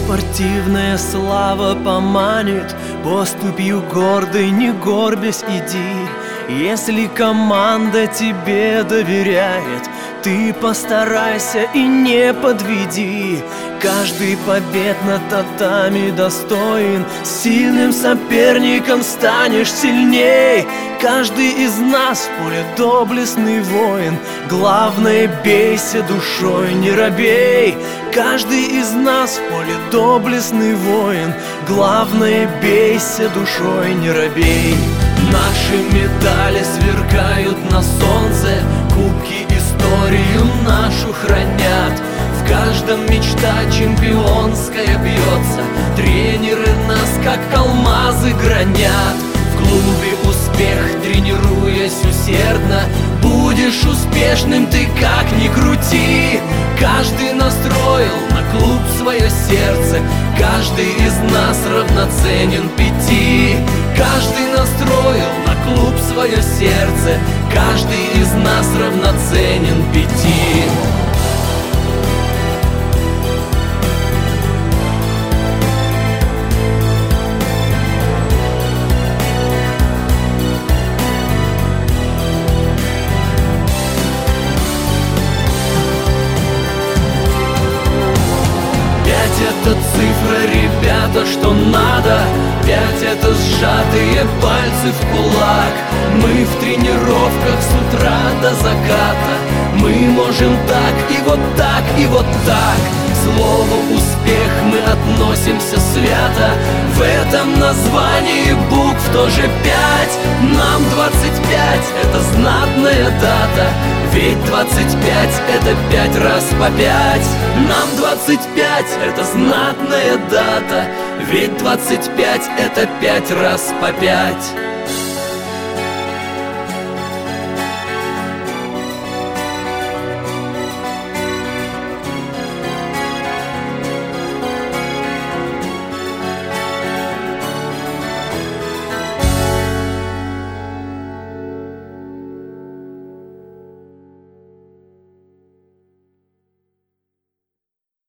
Спортивная слава поманит, поступью гордой, не горбясь иди. Если команда тебе доверяет, ты постарайся и не подведи. Каждый побед на татами достоин, с сильным соперником станешь сильней. Каждый из нас в поле доблестный воин, главное, бейся душой, не робей. Каждый из нас в поле доблестный воин, главное, бейся душой, не робей. Наши медали сверкают на солнце, кубки историю нашу хранят. В каждом мечта чемпионская бьется, тренеры нас как алмазы гранят. В клубе успех, тренируясь усердно, будешь успешным ты как ни крути. Каждый настроил на клуб свое сердце, каждый из нас равноценен 5. Каждый настроил на клуб свое сердце, каждый из нас равноценен 5. Это цифра, ребята, что надо. 5 — это сжатые пальцы в кулак. Мы в тренировках с утра до заката. Мы можем так и вот так, и вот так. К слову успех мы относимся свято. В этом названии букв тоже 5. Нам 25 — это знатная дата. Ведь 25 — это 5 раз по 5. Нам 25 — это знатная дата. Ведь 25 — это 5 раз по 5.